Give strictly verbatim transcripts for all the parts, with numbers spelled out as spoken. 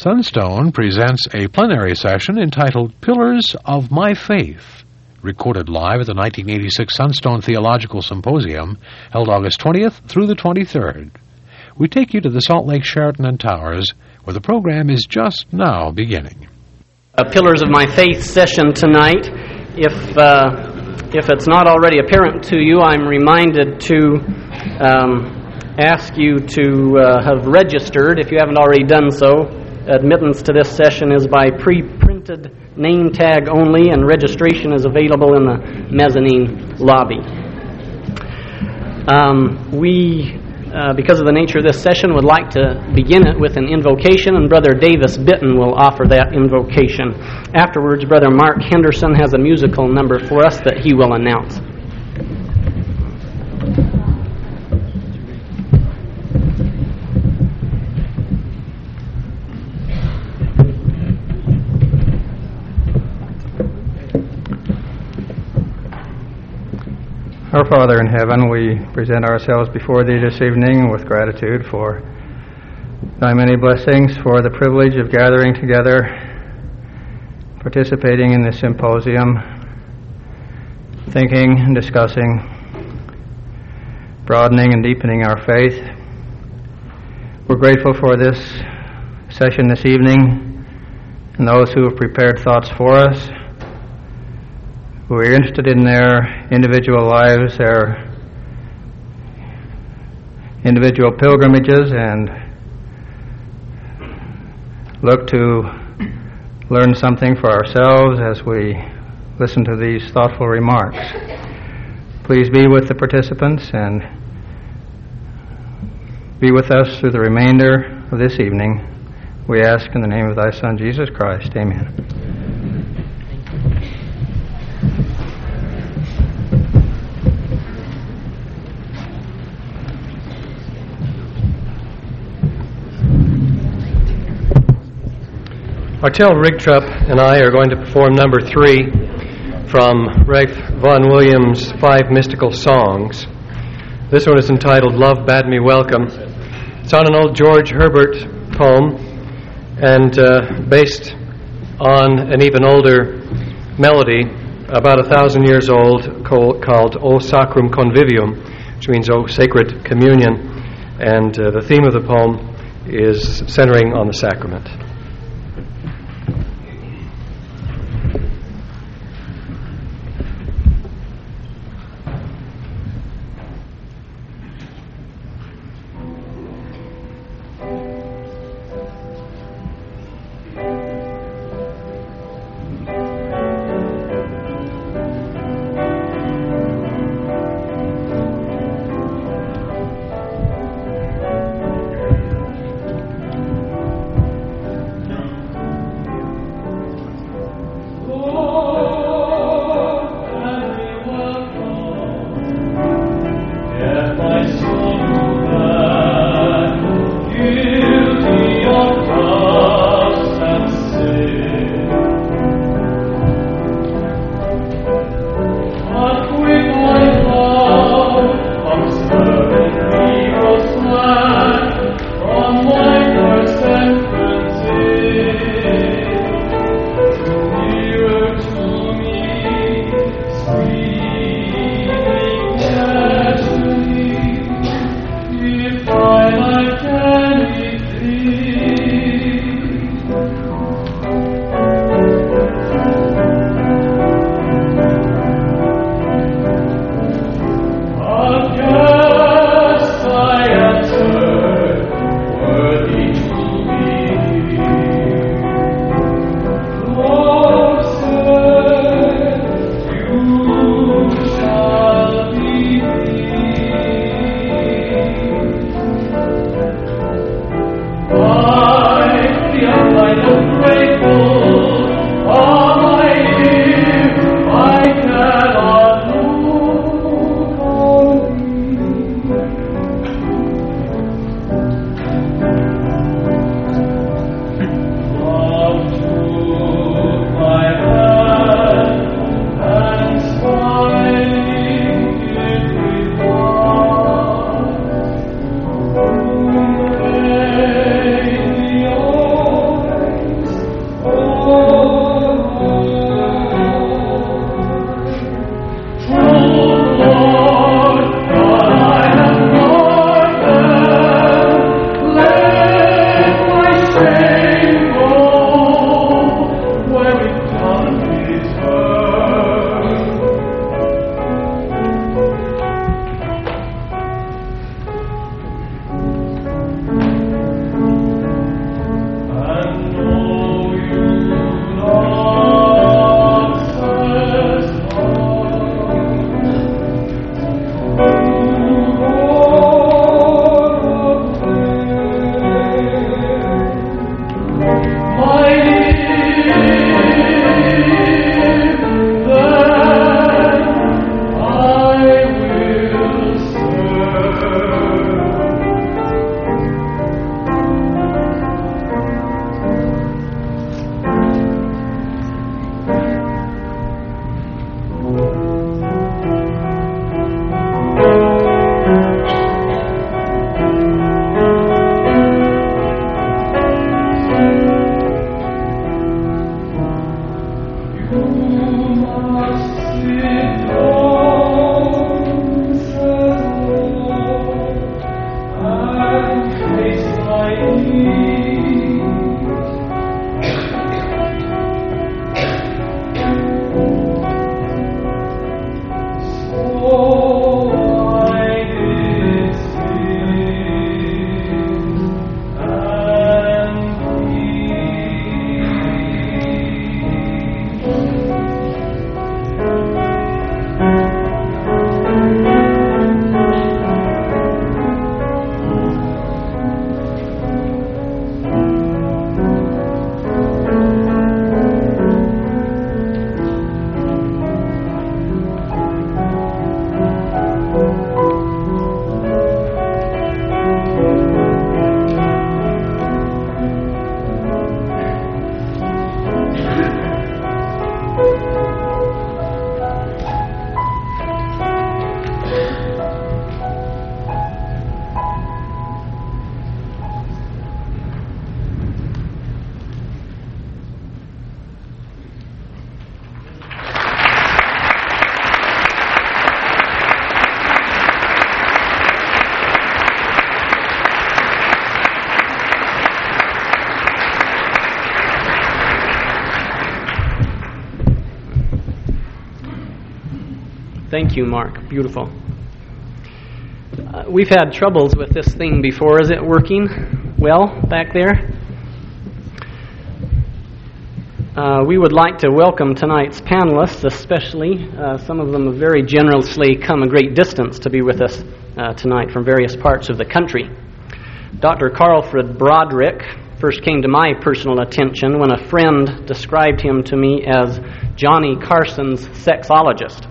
Thunstone presents a plenary session entitled Pillars of My Faith, recorded live at the nineteen eighty-six Thunstone Theological Symposium, held August twentieth through the twenty-third. We take you to the Salt Lake Sheraton and Towers, where the program is just now beginning. A Pillars of My Faith session tonight. If uh, if it's not already apparent to you, I'm reminded to um, ask you to uh, have registered, if you haven't already done so. Admittance to this session is by pre-printed name tag only, and registration is available in the mezzanine lobby. Um, we, uh, because of the nature of this session, would like to begin it with an invocation, and Brother Davis Bitton will offer that invocation. Afterwards, Brother Mark Henderson has a musical number for us that he will announce. Our Father in heaven, we present ourselves before Thee this evening with gratitude for Thy many blessings, for the privilege of gathering together, participating in this symposium, thinking and discussing, broadening and deepening our faith. We're grateful for this session this evening and those who have prepared thoughts for us, who are interested in their individual lives, their individual pilgrimages, and look to learn something for ourselves as we listen to these thoughtful remarks. Please be with the participants and be with us through the remainder of this evening. We ask in the name of Thy Son, Jesus Christ. Amen. Artel Rigtrup and I are going to perform number three from Ralph Vaughan Williams' Five Mystical Songs. This one is entitled Love Bade Me Welcome. It's on an old George Herbert poem and uh, based on an even older melody, about a thousand years old, called O Sacrum Convivium, which means O Sacred Communion. And uh, the theme of the poem is centering on the sacrament. Thank you, Mark. Beautiful. Uh, we've had troubles with this thing before. Is it working well back there? Uh, we would like to welcome tonight's panelists, especially. Uh, some of them have very generously come a great distance to be with us uh, tonight from various parts of the country. Doctor Carlfred Broderick first came to my personal attention when a friend described him to me as Johnny Carson's sexologist.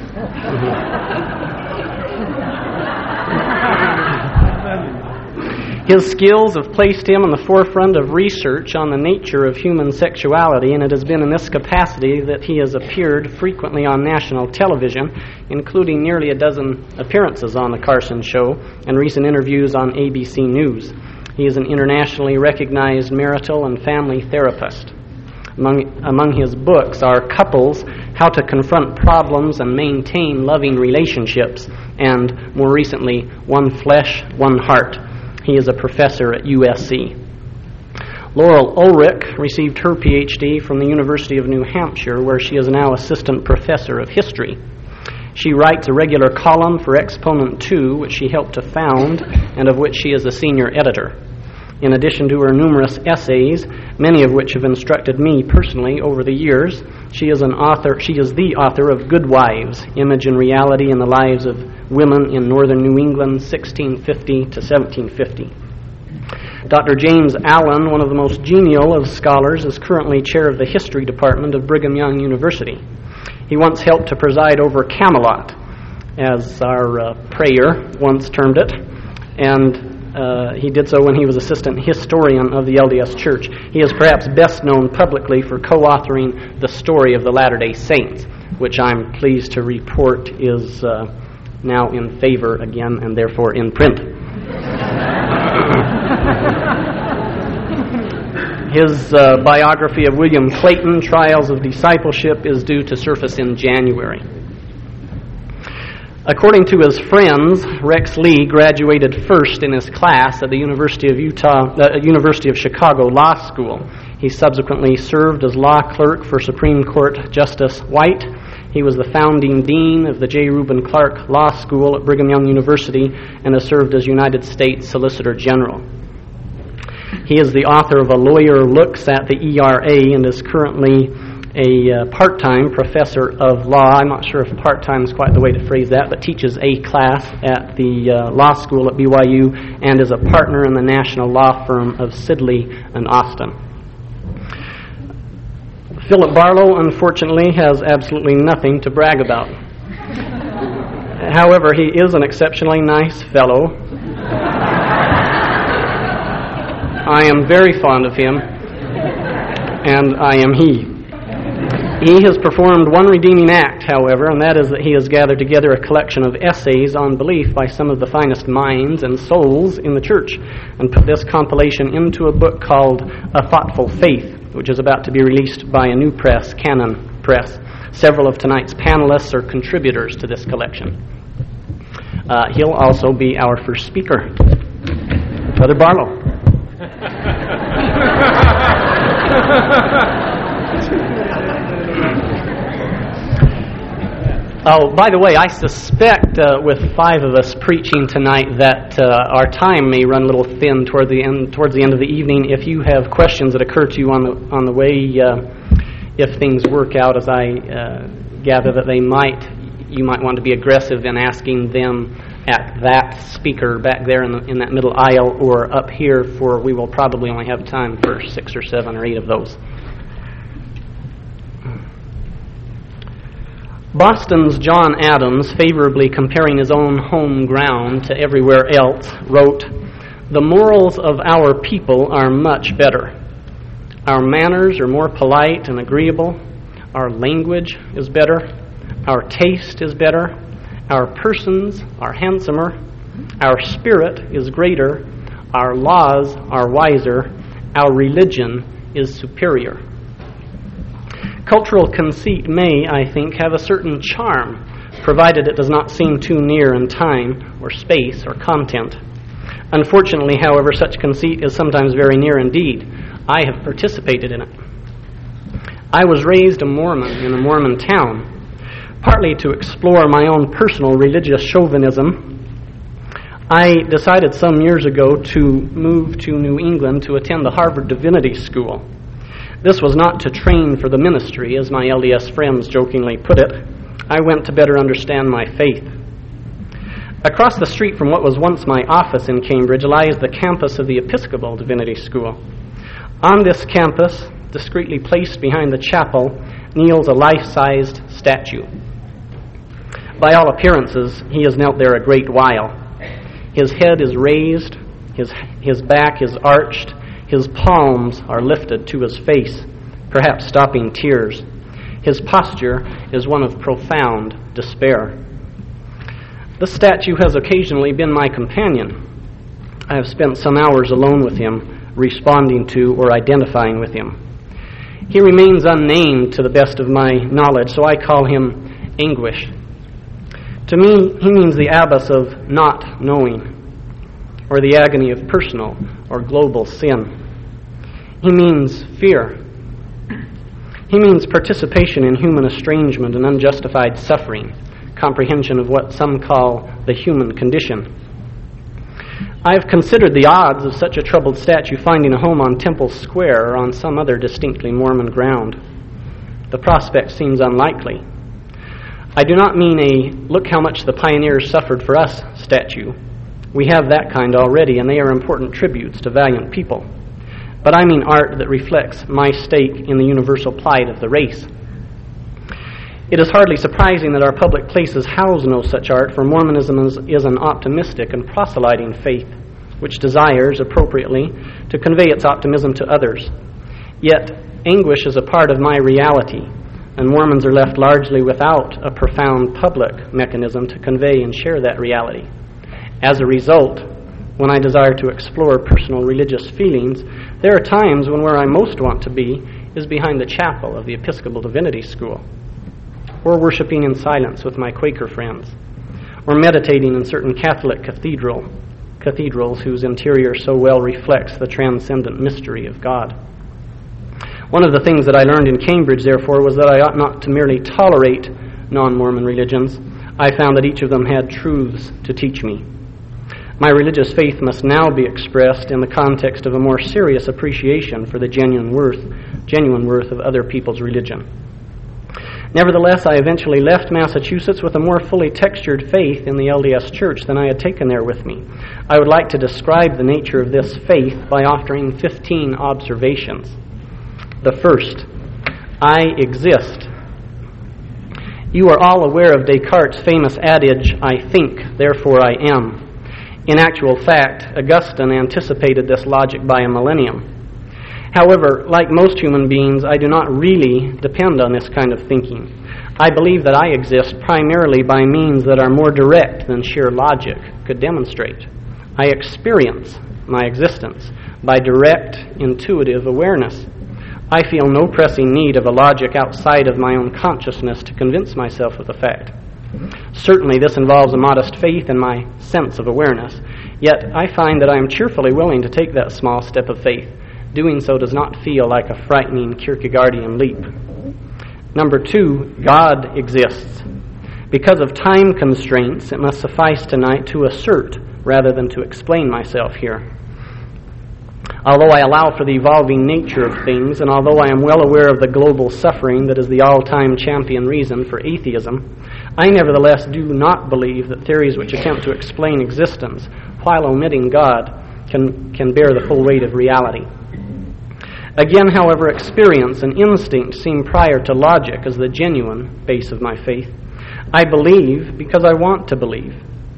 His skills have placed him on the forefront of research on the nature of human sexuality, and it has been in this capacity that he has appeared frequently on national television, including nearly a dozen appearances on The Carson Show and recent interviews on A B C News. He is an internationally recognized marital and family therapist. Among, among his books are Couples, How to Confront Problems and Maintain Loving Relationships, and more recently, One Flesh, One Heart. He is a professor at U S C. Laurel Ulrich received her P H D from the University of New Hampshire, where she is now assistant professor of history. She writes a regular column for Exponent two, which she helped to found, and of which she is a senior editor. In addition to her numerous essays, many of which have instructed me personally over the years, she is an author. She is the author of Good Wives: Image and Reality in the Lives of Women in Northern New England, sixteen fifty to seventeen fifty. Doctor James Allen, one of the most genial of scholars, is currently chair of the History Department of Brigham Young University. He once helped to preside over Camelot, as our uh, prayer once termed it, and Uh, he did so when he was assistant historian of the L D S Church. He is perhaps best known publicly for co-authoring the story of the Latter-day Saints, which I'm pleased to report is uh, now in favor again and therefore in print. His uh, biography of William Clayton, Trials of Discipleship, is due to surface in January. According to his friends, Rex Lee graduated first in his class at the University of Utah, uh, University of Chicago Law School. He subsequently served as law clerk for Supreme Court Justice White. He was the founding dean of the J. Reuben Clark Law School at Brigham Young University and has served as United States Solicitor General. He is the author of A Lawyer Looks at the E R A and is currently a uh, part-time professor of law. I'm not sure if part-time is quite the way to phrase that, but teaches a class at the uh, law school at B Y U and is a partner in the national law firm of Sidley and Austin. Philip Barlow, unfortunately, has absolutely nothing to brag about. However, he is an exceptionally nice fellow. I am very fond of him, and I am he. He has performed one redeeming act, however, and that is that he has gathered together a collection of essays on belief by some of the finest minds and souls in the church and put this compilation into a book called A Thoughtful Faith, which is about to be released by a new press, Canon Press. Several of tonight's panelists are contributors to this collection. Uh, he'll also be our first speaker, Brother Barlow. Oh, by the way, I suspect uh, with five of us preaching tonight that uh, our time may run a little thin toward the end. Towards the end of the evening, if you have questions that occur to you on the on the way, uh, if things work out as I uh, gather that they might, you might want to be aggressive in asking them at that speaker back there in the, in that middle aisle or up here. For we will probably only have time for six or seven or eight of those. Boston's John Adams, favorably comparing his own home ground to everywhere else, wrote, "The morals of our people are much better. Our manners are more polite and agreeable. Our language is better. Our taste is better. Our persons are handsomer. Our spirit is greater. Our laws are wiser. Our religion is superior." Cultural conceit may, I think, have a certain charm, provided it does not seem too near in time or space or content. Unfortunately, however, such conceit is sometimes very near indeed. I have participated in it. I was raised a Mormon in a Mormon town. Partly to explore my own personal religious chauvinism, I decided some years ago to move to New England to attend the Harvard Divinity School. This was not to train for the ministry, as my L D S friends jokingly put it. I went to better understand my faith. Across the street from what was once my office in Cambridge lies the campus of the Episcopal Divinity School. On this campus, discreetly placed behind the chapel, kneels a life-sized statue. By all appearances, he has knelt there a great while. His head is raised, his, his back is arched, his palms are lifted to his face, perhaps stopping tears. His posture is one of profound despair. The statue has occasionally been my companion. I have spent some hours alone with him, responding to or identifying with him. He remains unnamed to the best of my knowledge, so I call him Anguish. To me, he means the abyss of not knowing, or the agony of personal or global sin. He means fear. He means participation in human estrangement and unjustified suffering, comprehension of what some call the human condition. I have considered the odds of such a troubled statue finding a home on Temple Square or on some other distinctly Mormon ground. The prospect seems unlikely. I do not mean a "look how much the pioneers suffered for us" statue. We have that kind already, and they are important tributes to valiant people. But I mean art that reflects my stake in the universal plight of the race. It is hardly surprising that our public places house no such art, for Mormonism is, is an optimistic and proselyting faith, which desires, appropriately, to convey its optimism to others. Yet, anguish is a part of my reality, and Mormons are left largely without a profound public mechanism to convey and share that reality. As a result, when I desire to explore personal religious feelings, there are times when where I most want to be is behind the chapel of the Episcopal Divinity School, or worshiping in silence with my Quaker friends, or meditating in certain Catholic cathedral, cathedrals whose interior so well reflects the transcendent mystery of God. One of the things that I learned in Cambridge, therefore, was that I ought not to merely tolerate non-Mormon religions. I found that each of them had truths to teach me. My religious faith must now be expressed in the context of a more serious appreciation for the genuine worth, genuine worth of other people's religion. Nevertheless, I eventually left Massachusetts with a more fully textured faith in the L D S Church than I had taken there with me. I would like to describe the nature of this faith by offering fifteen observations. The first, I exist. You are all aware of Descartes' famous adage, "I think, therefore I am." In actual fact, Augustine anticipated this logic by a millennium. However, like most human beings, I do not really depend on this kind of thinking. I believe that I exist primarily by means that are more direct than sheer logic could demonstrate. I experience my existence by direct, intuitive awareness. I feel no pressing need of a logic outside of my own consciousness to convince myself of the fact. Certainly this involves a modest faith in my sense of awareness, yet I find that I am cheerfully willing to take that small step of faith. Doing so does not feel like a frightening Kierkegaardian leap. Number two, God exists. Because of time constraints, it must suffice tonight to assert rather than to explain myself here. Although I allow for the evolving nature of things, and although I am well aware of the global suffering that is the all-time champion reason for atheism, I nevertheless do not believe that theories which attempt to explain existence while omitting God can, can bear the full weight of reality. Again, however, experience and instinct seem prior to logic as the genuine base of my faith. I believe because I want to believe.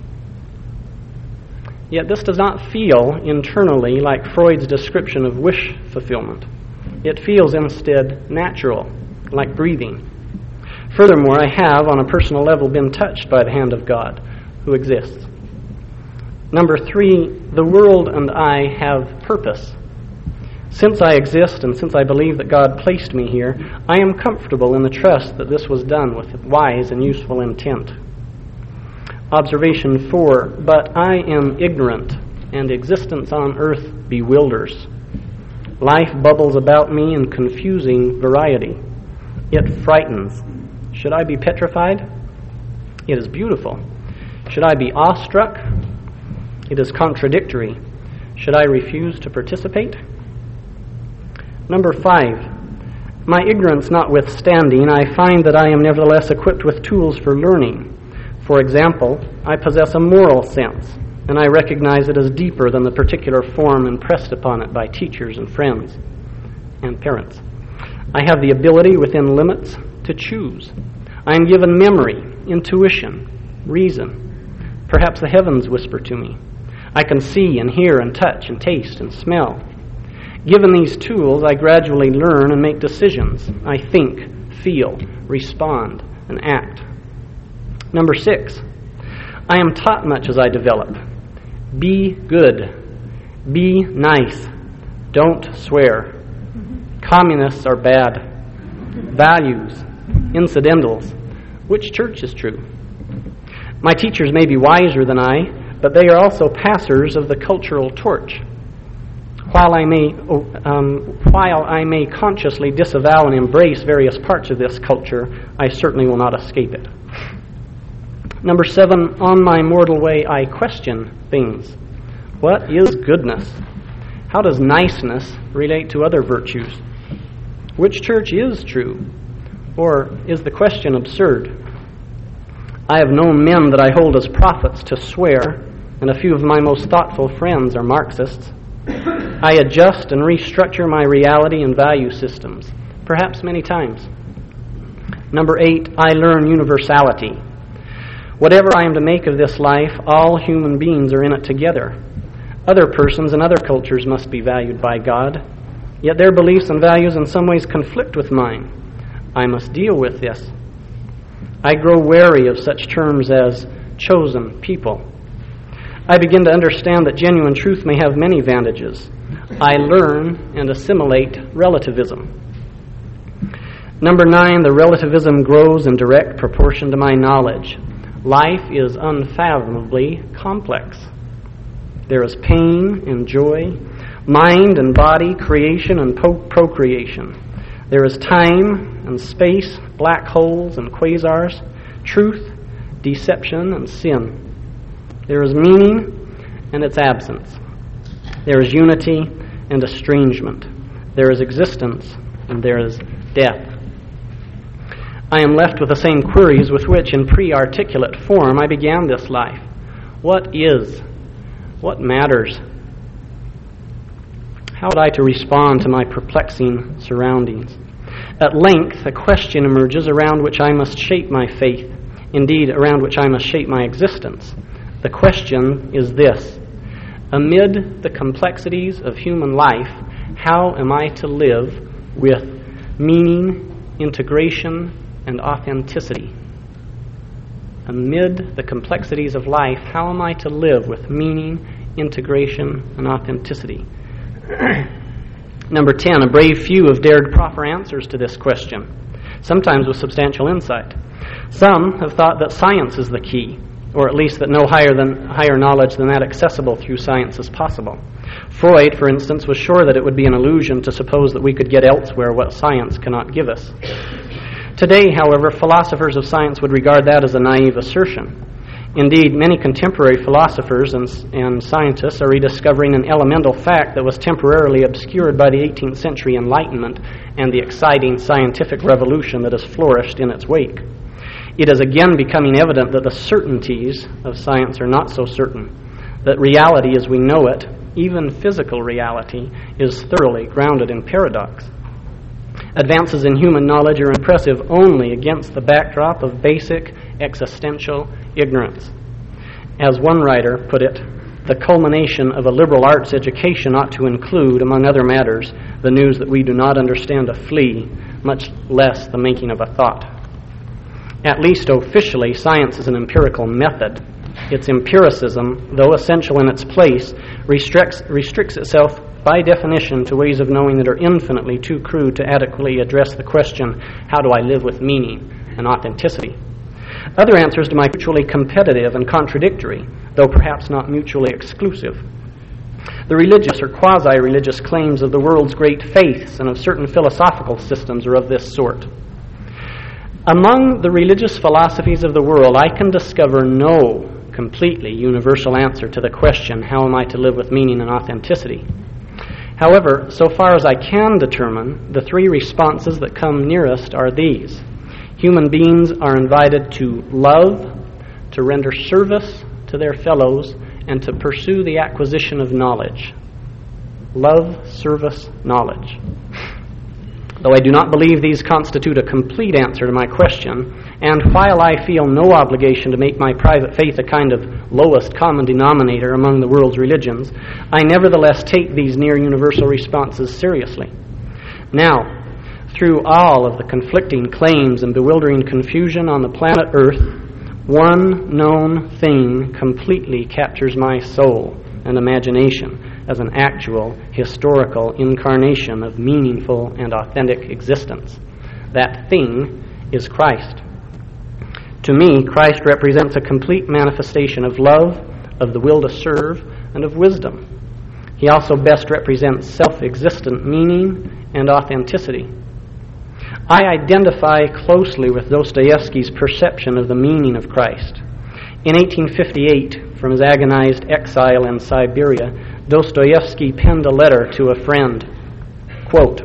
Yet this does not feel internally like Freud's description of wish fulfillment. It feels instead natural, like breathing. Furthermore, I have, on a personal level, been touched by the hand of God, who exists. Number three, the world and I have purpose. Since I exist and since I believe that God placed me here, I am comfortable in the trust that this was done with wise and useful intent. Observation four, but I am ignorant, and existence on earth bewilders. Life bubbles about me in confusing variety. It frightens. Should I be petrified? It is beautiful. Should I be awestruck? It is contradictory. Should I refuse to participate? Number five. My ignorance notwithstanding, I find that I am nevertheless equipped with tools for learning. For example, I possess a moral sense, and I recognize it as deeper than the particular form impressed upon it by teachers and friends and parents. I have the ability within limits to choose. I am given memory, intuition, reason. Perhaps the heavens whisper to me. I can see and hear and touch and taste and smell. Given these tools, I gradually learn and make decisions. I think, feel, respond, and act. Number six, I am taught much as I develop. Be good. Be nice. Don't swear. Communists are bad. Values. Incidentals. Which church is true? My teachers may be wiser than I, but they are also passers of the cultural torch. While I may, um, while I may consciously disavow and embrace various parts of this culture, I certainly will not escape it. Number seven, on my mortal way, I question things. What is goodness? How does niceness relate to other virtues? Which church is true? Or is the question absurd? I have known men that I hold as prophets to swear, and a few of my most thoughtful friends are Marxists. I adjust and restructure my reality and value systems, perhaps many times. Number eight, I learn universality. Whatever I am to make of this life, all human beings are in it together. Other persons and other cultures must be valued by God, yet their beliefs and values in some ways conflict with mine. I must deal with this. I grow wary of such terms as chosen people. I begin to understand that genuine truth may have many advantages. I learn and assimilate relativism. Number nine, the relativism grows in direct proportion to my knowledge. Life is unfathomably complex. There is pain and joy, mind and body, creation and po- procreation. There is time and space, black holes and quasars, truth, deception, and sin. There is meaning and its absence. There is unity and estrangement. There is existence and there is death. I am left with the same queries with which, in pre-articulate form, I began this life. What is? What matters? How ought I to respond to my perplexing surroundings? At length, a question emerges around which I must shape my faith, indeed, around which I must shape my existence. The question is this: amid the complexities of human life, how am I to live with meaning, integration, and authenticity? Amid the complexities of life, how am I to live with meaning, integration, and authenticity? Number ten, a brave few have dared proffer answers to this question, sometimes with substantial insight. Some have thought that science is the key, or at least that no higher than higher knowledge than that accessible through science is possible. Freud, for instance, was sure that it would be an illusion to suppose that we could get elsewhere what science cannot give us. Today, however, philosophers of science would regard that as a naive assertion. Indeed, many contemporary philosophers and, and scientists are rediscovering an elemental fact that was temporarily obscured by the eighteenth century Enlightenment and the exciting scientific revolution that has flourished in its wake. It is again becoming evident that the certainties of science are not so certain, that reality as we know it, even physical reality, is thoroughly grounded in paradox. Advances in human knowledge are impressive only against the backdrop of basic existential ignorance. As one writer put it, the culmination of a liberal arts education ought to include, among other matters, the news that we do not understand a flea, much less the making of a thought. At least officially, science is an empirical method. Its empiricism, though essential in its place, restricts, restricts itself by definition to ways of knowing that are infinitely too crude to adequately address the question, how do I live with meaning and authenticity? Other answers to my mutually competitive and contradictory, though perhaps not mutually exclusive. The religious or quasi-religious claims of the world's great faiths and of certain philosophical systems are of this sort. Among the religious philosophies of the world, I can discover no completely universal answer to the question, how am I to live with meaning and authenticity? However, so far as I can determine, the three responses that come nearest are these. Human beings are invited to love, to render service to their fellows, and to pursue the acquisition of knowledge. Love, service, knowledge. Though I do not believe these constitute a complete answer to my question, and while I feel no obligation to make my private faith a kind of lowest common denominator among the world's religions, I nevertheless take these near universal responses seriously. Now, through all of the conflicting claims and bewildering confusion on the planet Earth, one known thing completely captures my soul and imagination as an actual, historical incarnation of meaningful and authentic existence. That thing is Christ. To me, Christ represents a complete manifestation of love, of the will to serve, and of wisdom. He also best represents self-existent meaning and authenticity. I identify closely with Dostoevsky's perception of the meaning of Christ. In eighteen fifty-eight, from his agonized exile in Siberia, Dostoevsky penned a letter to a friend. Quote,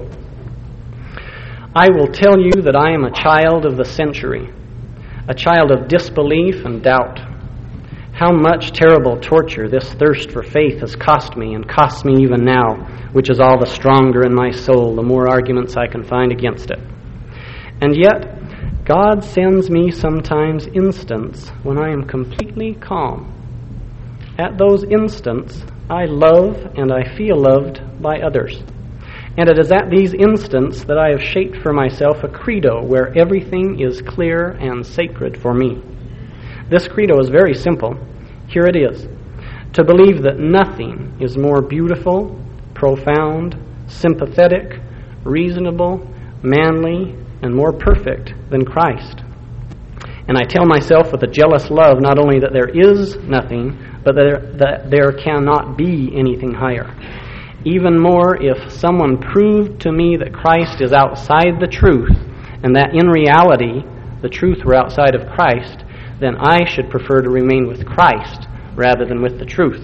"I will tell you that I am a child of the century, a child of disbelief and doubt. How much terrible torture this thirst for faith has cost me, and costs me even now, which is all the stronger in my soul, the more arguments I can find against it. And yet, God sends me sometimes instants when I am completely calm. At those instants, I love and I feel loved by others. And it is at these instants that I have shaped for myself a credo where everything is clear and sacred for me. This credo is very simple. Here it is. To believe that nothing is more beautiful, profound, sympathetic, reasonable, manly, and more perfect than Christ. And I tell myself with a jealous love not only that there is nothing, but that there, that there cannot be anything higher. Even more, if someone proved to me that Christ is outside the truth, and that in reality the truth were outside of Christ, then I should prefer to remain with Christ rather than with the truth."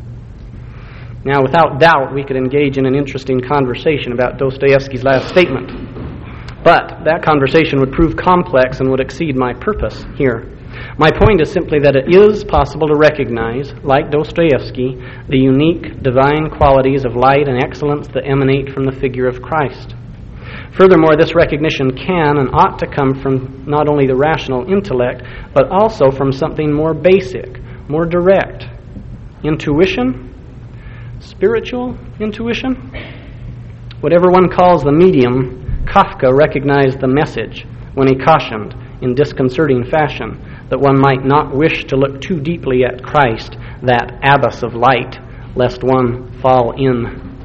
Now, without doubt, we could engage in an interesting conversation about Dostoevsky's last statement. But that conversation would prove complex and would exceed my purpose here. My point is simply that it is possible to recognize, like Dostoevsky, the unique divine qualities of light and excellence that emanate from the figure of Christ. Furthermore, this recognition can and ought to come from not only the rational intellect, but also from something more basic, more direct. Intuition? Spiritual intuition? Whatever one calls the medium, Kafka recognized the message when he cautioned, in disconcerting fashion, that one might not wish to look too deeply at Christ, that abyss of light, lest one fall in.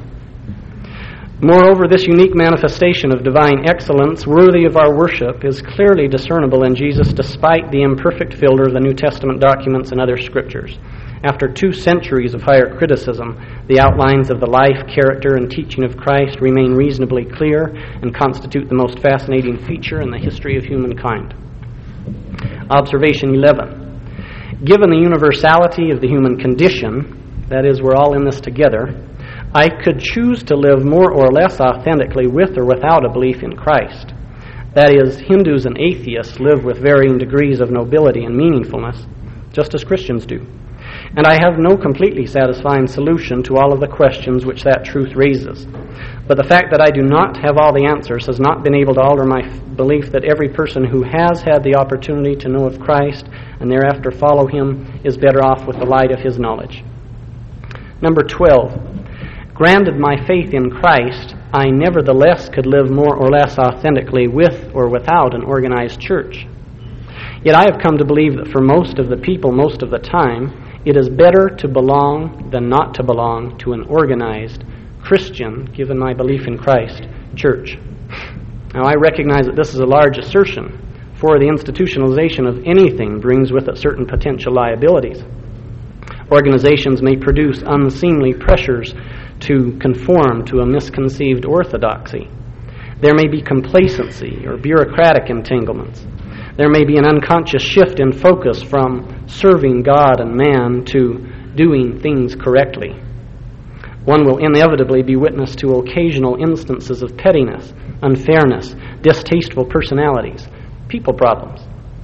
Moreover, this unique manifestation of divine excellence, worthy of our worship, is clearly discernible in Jesus despite the imperfect filter of the New Testament documents and other scriptures. After two centuries of higher criticism, the outlines of the life, character, and teaching of Christ remain reasonably clear and constitute the most fascinating feature in the history of humankind. Observation eleven. Given the universality of the human condition, that is, we're all in this together, I could choose to live more or less authentically with or without a belief in Christ. That is, Hindus and atheists live with varying degrees of nobility and meaningfulness, just as Christians do. And I have no completely satisfying solution to all of the questions which that truth raises. But the fact that I do not have all the answers has not been able to alter my f- belief that every person who has had the opportunity to know of Christ and thereafter follow him is better off with the light of his knowledge. Number twelve. Granted my faith in Christ, I nevertheless could live more or less authentically with or without an organized church. Yet I have come to believe that for most of the people, most of the time, it is better to belong than not to belong to an organized Christian, given my belief in Christ, church. Now I recognize that this is a large assertion, for the institutionalization of anything brings with it certain potential liabilities. Organizations may produce unseemly pressures to conform to a misconceived orthodoxy. There may be complacency or bureaucratic entanglements. There may be an unconscious shift in focus from serving God and man to doing things correctly. One will inevitably be witness to occasional instances of pettiness, unfairness, distasteful personalities, people problems.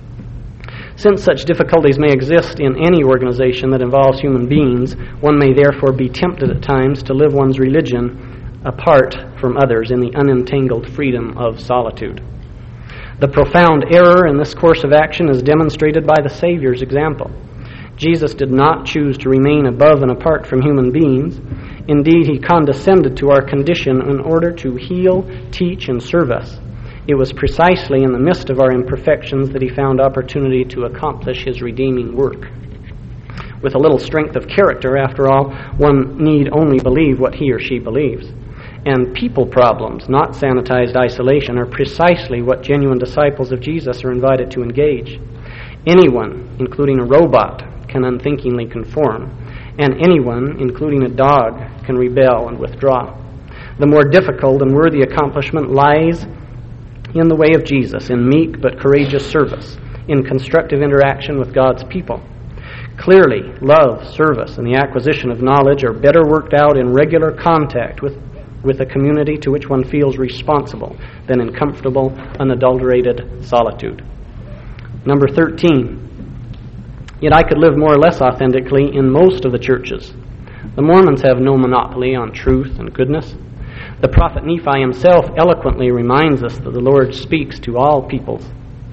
Since such difficulties may exist in any organization that involves human beings, one may therefore be tempted at times to live one's religion apart from others in the unentangled freedom of solitude. The profound error in this course of action is demonstrated by the Savior's example. Jesus did not choose to remain above and apart from human beings. Indeed, he condescended to our condition in order to heal, teach, and serve us. It was precisely in the midst of our imperfections that he found opportunity to accomplish his redeeming work. With a little strength of character, after all, one need only believe what he or she believes. And people problems, not sanitized isolation, are precisely what genuine disciples of Jesus are invited to engage. Anyone, including a robot, can unthinkingly conform, and anyone, including a dog, can rebel and withdraw. The more difficult and worthy accomplishment lies in the way of Jesus, in meek but courageous service, in constructive interaction with God's people. Clearly, love, service, and the acquisition of knowledge are better worked out in regular contact with, with a community to which one feels responsible than in comfortable, unadulterated solitude. Number thirteen. Yet I could live more or less authentically in most of the churches. The Mormons have no monopoly on truth and goodness. The prophet Nephi himself eloquently reminds us that the Lord speaks to all peoples.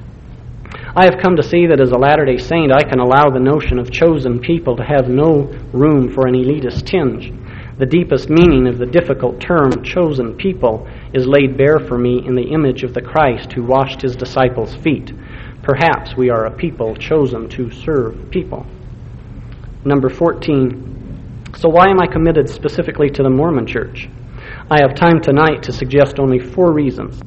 I have come to see that as a Latter-day Saint, I can allow the notion of chosen people to have no room for an elitist tinge. The deepest meaning of the difficult term, chosen people, is laid bare for me in the image of the Christ who washed his disciples' feet. Perhaps we are a people chosen to serve people. Number fourteen. So why am I committed specifically to the Mormon Church? I have time tonight to suggest only four reasons.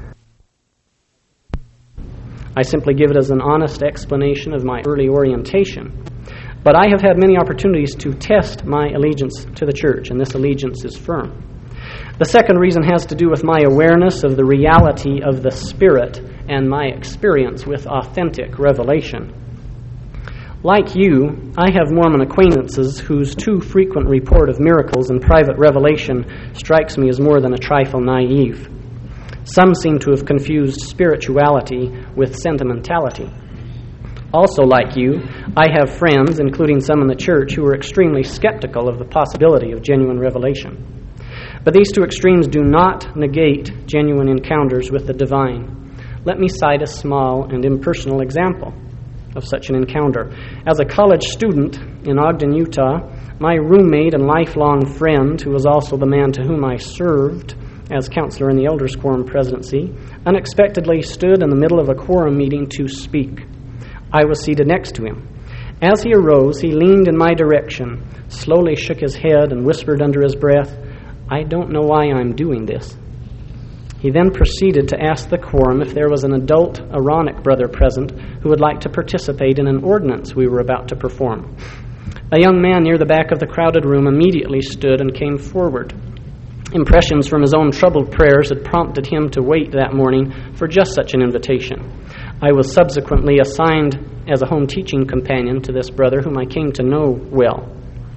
I simply give it as an honest explanation of my early orientation. But I have had many opportunities to test my allegiance to the church, and this allegiance is firm. The second reason has to do with my awareness of the reality of the Spirit and my experience with authentic revelation. Like you, I have Mormon acquaintances whose too frequent report of miracles and private revelation strikes me as more than a trifle naive. Some seem to have confused spirituality with sentimentality. Also, like you, I have friends, including some in the church, who are extremely skeptical of the possibility of genuine revelation. But these two extremes do not negate genuine encounters with the divine. Let me cite a small and impersonal example of such an encounter. As a college student in Ogden, Utah, my roommate and lifelong friend, who was also the man to whom I served as counselor in the Elders Quorum presidency, unexpectedly stood in the middle of a quorum meeting to speak. I was seated next to him. As he arose, he leaned in my direction, slowly shook his head, and whispered under his breath, "I don't know why I'm doing this." He then proceeded to ask the quorum if there was an adult Aaronic brother present who would like to participate in an ordinance we were about to perform. A young man near the back of the crowded room immediately stood and came forward. Impressions from his own troubled prayers had prompted him to wait that morning for just such an invitation. I was subsequently assigned as a home teaching companion to this brother whom I came to know well.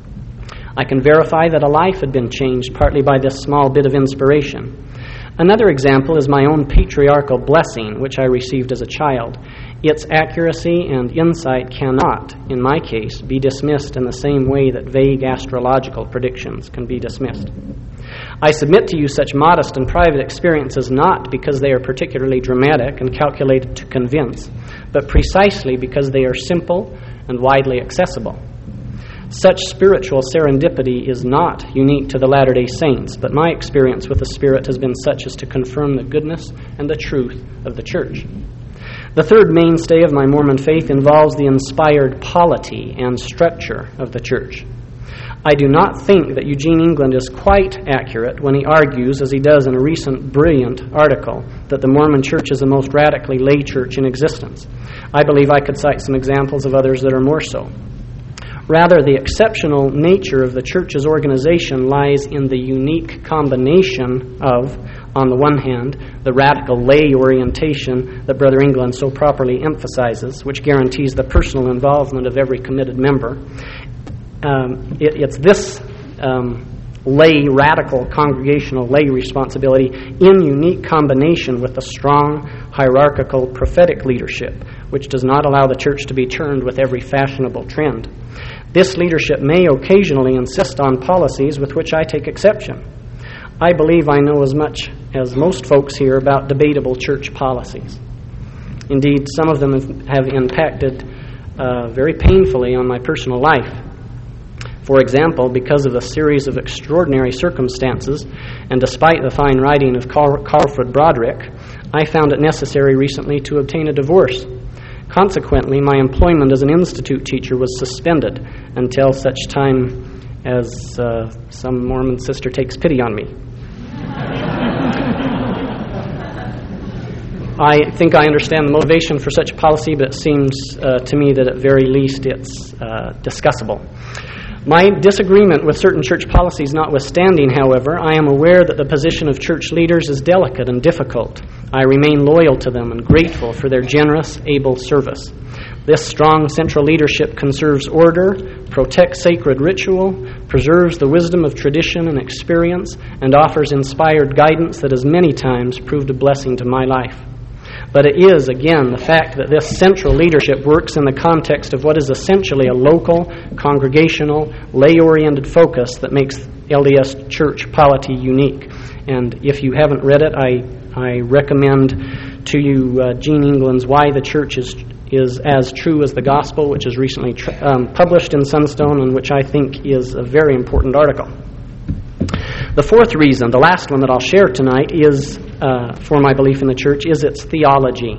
I can verify that a life had been changed partly by this small bit of inspiration. Another example is my own patriarchal blessing, which I received as a child. Its accuracy and insight cannot, in my case, be dismissed in the same way that vague astrological predictions can be dismissed. I submit to you such modest and private experiences not because they are particularly dramatic and calculated to convince, but precisely because they are simple and widely accessible. Such spiritual serendipity is not unique to the Latter-day Saints, but my experience with the Spirit has been such as to confirm the goodness and the truth of the Church. The third mainstay of my Mormon faith involves the inspired polity and structure of the Church. I do not think that Eugene England is quite accurate when he argues, as he does in a recent brilliant article, that the Mormon Church is the most radically lay church in existence. I believe I could cite some examples of others that are more so. Rather, the exceptional nature of the Church's organization lies in the unique combination of, on the one hand, the radical lay orientation that Brother England so properly emphasizes, which guarantees the personal involvement of every committed member. Um, it, it's this um, lay, radical, congregational lay responsibility in unique combination with a strong, hierarchical, prophetic leadership, which does not allow the church to be turned with every fashionable trend. This leadership may occasionally insist on policies with which I take exception. I believe I know as much as most folks here about debatable church policies. Indeed, some of them have, have impacted uh, very painfully on my personal life. For example, because of a series of extraordinary circumstances, and despite the fine writing of Carl, Carlfred Broderick, I found it necessary recently to obtain a divorce. Consequently, my employment as an institute teacher was suspended until such time as uh, some Mormon sister takes pity on me. I think I understand the motivation for such a policy, but it seems uh, to me that at very least it's uh, discussable. My disagreement with certain church policies notwithstanding, however, I am aware that the position of church leaders is delicate and difficult. I remain loyal to them and grateful for their generous, able service. This strong central leadership conserves order, protects sacred ritual, preserves the wisdom of tradition and experience, and offers inspired guidance that has many times proved a blessing to my life. But it is, again, the fact that this central leadership works in the context of what is essentially a local, congregational, lay-oriented focus that makes L D S church polity unique. And if you haven't read it, I, I recommend to you uh, Gene England's Why the Church is is as True as the Gospel, which is recently tr- um, published in Sunstone, and which I think is a very important article. The fourth reason, the last one that I'll share tonight, is uh, for my belief in the church, is its theology.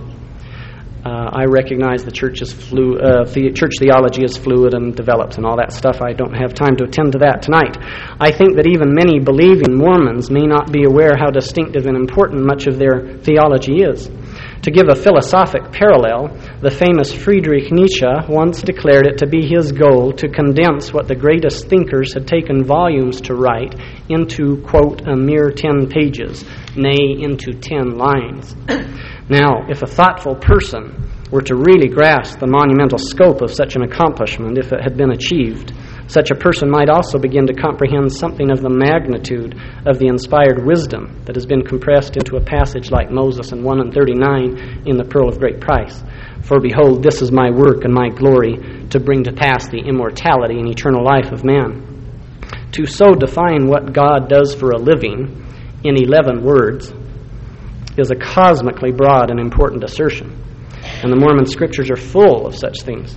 Uh, I recognize the church is flu- uh, the church theology is fluid and develops and all that stuff. I don't have time to attend to that tonight. I think that even many believing Mormons may not be aware how distinctive and important much of their theology is. To give a philosophic parallel, the famous Friedrich Nietzsche once declared it to be his goal to condense what the greatest thinkers had taken volumes to write into, quote, a mere ten pages, nay, into ten lines. Now, if a thoughtful person were to really grasp the monumental scope of such an accomplishment, if it had been achieved, such a person might also begin to comprehend something of the magnitude of the inspired wisdom that has been compressed into a passage like Moses in one and thirty-nine in the Pearl of Great Price. For behold, this is my work and my glory, to bring to pass the immortality and eternal life of man. To so define what God does for a living in eleven words is a cosmically broad and important assertion, and the Mormon scriptures are full of such things.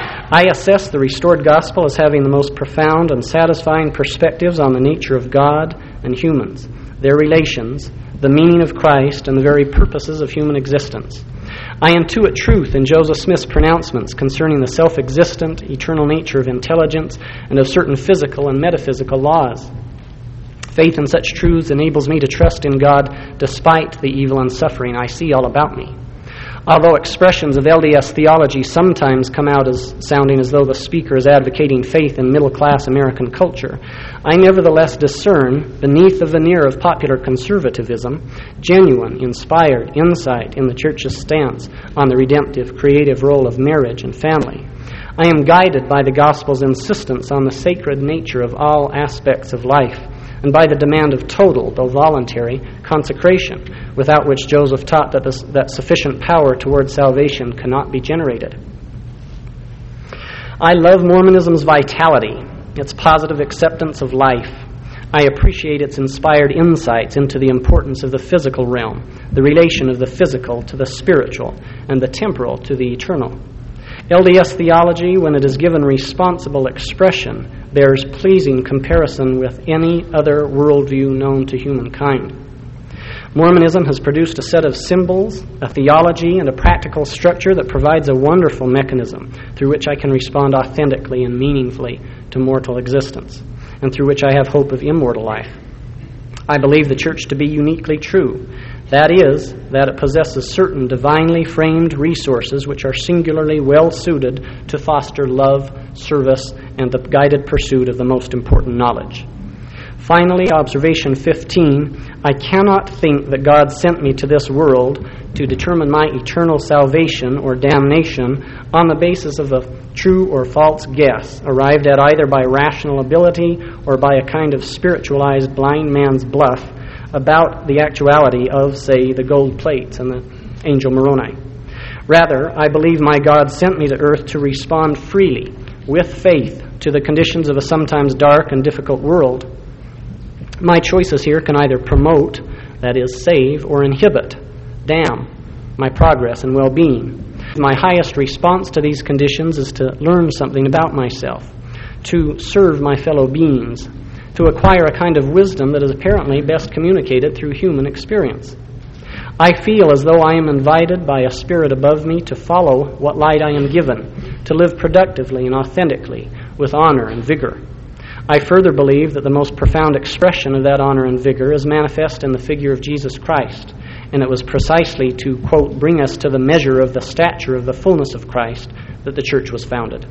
I assess the restored gospel as having the most profound and satisfying perspectives on the nature of God and humans, their relations, the meaning of Christ, and the very purposes of human existence. I intuit truth in Joseph Smith's pronouncements concerning the self-existent, eternal nature of intelligence and of certain physical and metaphysical laws. Faith in such truths enables me to trust in God despite the evil and suffering I see all about me. Although expressions of L D S theology sometimes come out as sounding as though the speaker is advocating faith in middle-class American culture, I nevertheless discern, beneath the veneer of popular conservatism, genuine, inspired insight in the Church's stance on the redemptive, creative role of marriage and family. I am guided by the Gospel's insistence on the sacred nature of all aspects of life, and by the demand of total, though voluntary, consecration, without which Joseph taught that, this, that sufficient power towards salvation cannot be generated. I love Mormonism's vitality, its positive acceptance of life. I appreciate its inspired insights into the importance of the physical realm, the relation of the physical to the spiritual, and the temporal to the eternal. L D S theology, when it is given responsible expression, bears pleasing comparison with any other worldview known to humankind. Mormonism has produced a set of symbols, a theology, and a practical structure that provides a wonderful mechanism through which I can respond authentically and meaningfully to mortal existence, and through which I have hope of immortal life. I believe the Church to be uniquely true. That is, that it possesses certain divinely framed resources which are singularly well-suited to foster love, service, and the guided pursuit of the most important knowledge. Finally, observation fifteen, I cannot think that God sent me to this world to determine my eternal salvation or damnation on the basis of a true or false guess, arrived at either by rational ability or by a kind of spiritualized blind man's bluff about the actuality of, say, the gold plates and the angel Moroni. Rather, I believe my God sent me to earth to respond freely, with faith, to the conditions of a sometimes dark and difficult world. My choices here can either promote, that is, save, or inhibit, damn, my progress and well-being. My highest response to these conditions is to learn something about myself, to serve my fellow beings, to acquire a kind of wisdom that is apparently best communicated through human experience. I feel as though I am invited by a spirit above me to follow what light I am given, to live productively and authentically, with honor and vigor. I further believe that the most profound expression of that honor and vigor is manifest in the figure of Jesus Christ, and it was precisely to, quote, bring us to the measure of the stature of the fullness of Christ that the church was founded.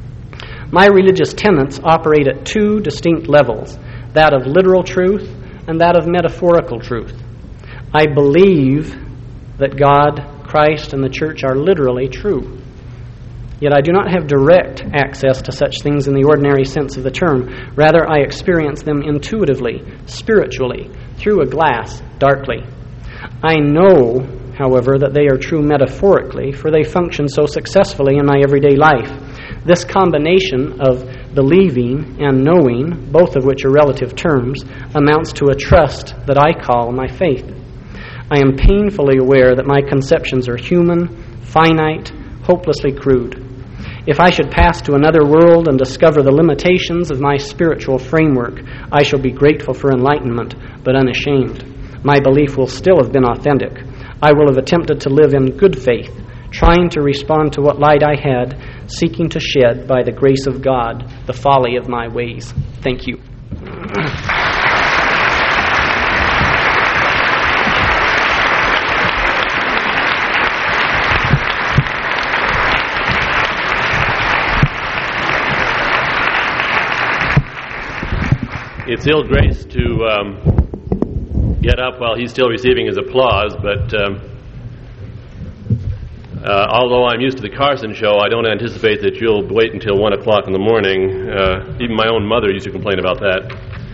My religious tenets operate at two distinct levels, that of literal truth and that of metaphorical truth. I believe that God, Christ, and the church are literally true. Yet I do not have direct access to such things in the ordinary sense of the term. Rather, I experience them intuitively, spiritually, through a glass, darkly. I know, however, that they are true metaphorically, for they function so successfully in my everyday life. This combination of believing and knowing, both of which are relative terms, amounts to a trust that I call my faith. I am painfully aware that my conceptions are human, finite, hopelessly crude. If I should pass to another world and discover the limitations of my spiritual framework, I shall be grateful for enlightenment, but unashamed. My belief will still have been authentic. I will have attempted to live in good faith, trying to respond to what light I had, seeking to shed, by the grace of God, the folly of my ways. Thank you. It's ill grace to um, get up while he's still receiving his applause, but um, uh, although I'm used to the Carson show, I don't anticipate that you'll wait until one o'clock in the morning. Uh, even my own mother used to complain about that.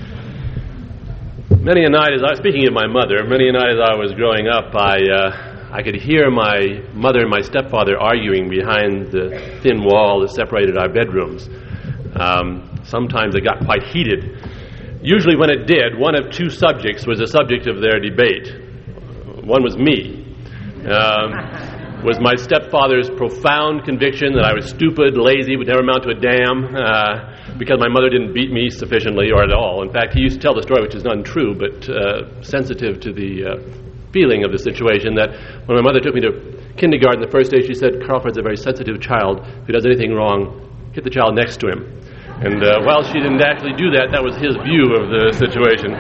Many a night, as I speaking of my mother, many a night as I was growing up, I uh, I could hear my mother and my stepfather arguing behind the thin wall that separated our bedrooms. Um, sometimes it got quite heated. Usually when it did, one of two subjects was the subject of their debate. One was me. Um, was my stepfather's profound conviction that I was stupid, lazy, would never amount to a damn, uh, because my mother didn't beat me sufficiently or at all. In fact, he used to tell the story, which is untrue, but uh, sensitive to the uh, feeling of the situation, that when my mother took me to kindergarten the first day, she said, Crawford's a very sensitive child. If he does anything wrong, hit the child next to him. And uh, while she didn't actually do that, that was his view of the situation.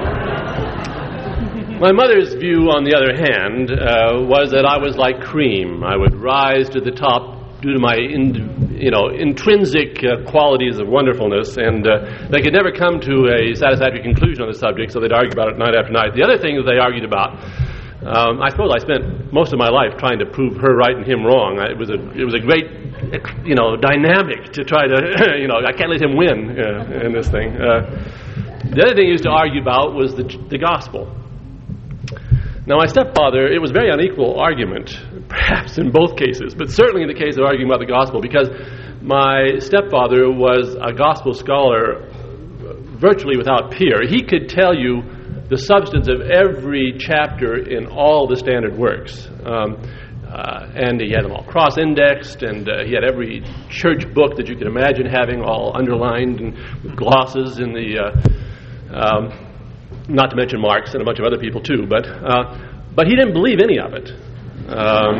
My mother's view, on the other hand, uh, was that I was like cream. I would rise to the top due to my in, you know, intrinsic uh, qualities of wonderfulness, and uh, they could never come to a satisfactory conclusion on the subject, so they'd argue about it night after night. The other thing that they argued about, Um, I suppose I spent most of my life trying to prove her right and him wrong. I, it was a it was a great, you know, dynamic to try to, you know, I can't let him win uh, in this thing. Uh, the other thing he used to argue about was the the gospel. Now, my stepfather, it was a very unequal argument, perhaps in both cases, but certainly in the case of arguing about the gospel, because my stepfather was a gospel scholar virtually without peer. He could tell you the substance of every chapter in all the standard works. Um, uh, and he had them all cross-indexed, and uh, he had every church book that you could imagine having all underlined and with glosses in the, uh, um, not to mention Marx and a bunch of other people too, but uh, but he didn't believe any of it. Um,